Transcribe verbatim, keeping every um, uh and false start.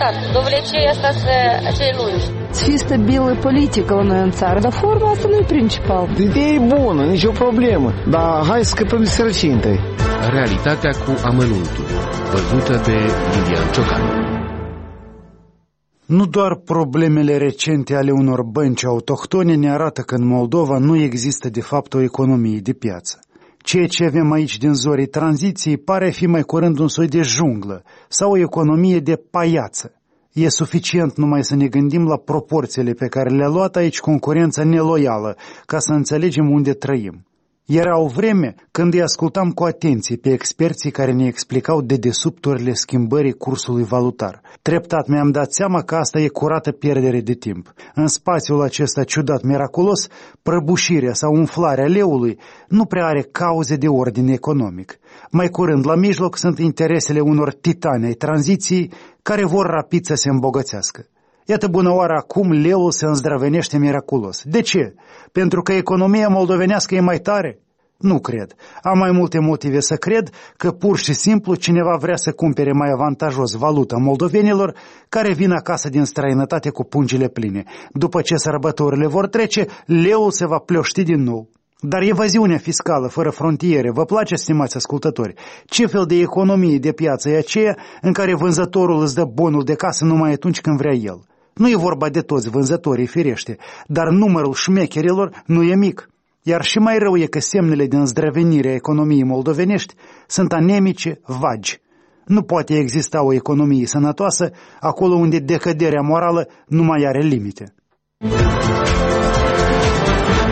rezultat. Довлече asta acei lungi. Să fie stabilă politică la noi în țară, dar forma asta nu e principal. Ideea e bună, nicio problemă, dar hai să scăpăm de sărăcie întâi. Realitatea cu amănuntul, văzută de Lilian Ciocan. Nu doar problemele recente ale unor bănci autohtone ne arată că în Moldova nu există de fapt o economie de piață. Ceea ce avem aici din zorii tranziției pare fi mai curând un soi de junglă sau o economie de paiață. E suficient numai să ne gândim la proporțiile pe care le-a luat aici concurența neloială ca să înțelegem unde trăim. Era o vreme când îi ascultam cu atenție pe experții care ne explicau dedesubturile schimbării cursului valutar. Treptat mi-am dat seama că asta e curată pierdere de timp. În spațiul acesta ciudat miraculos, prăbușirea sau umflarea leului nu prea are cauze de ordine economic. Mai curând, la mijloc, sunt interesele unor titani ai tranziției care vor rapid să se îmbogățească. Iată bună oară acum leul se înzdrăvenește miraculos. De ce? Pentru că economia moldovenească e mai tare? Nu cred. Am mai multe motive să cred că pur și simplu cineva vrea să cumpere mai avantajos valuta moldovenilor care vin acasă din străinătate cu pungile pline. După ce sărbătorile vor trece, leul se va plioști din nou. Dar evaziunea fiscală fără frontiere, vă place, stimați ascultători? Ce fel de economie de piață e aceea în care vânzătorul îți dă bonul de casă numai atunci când vrea el? Nu e vorba de toți vânzătorii, firește, dar numărul șmecherilor nu e mic. Iar și mai rău e că semnele de îndrăvenire a economiei moldovenești sunt anemice, vagi. Nu poate exista o economie sănătoasă acolo unde decăderea morală nu mai are limite.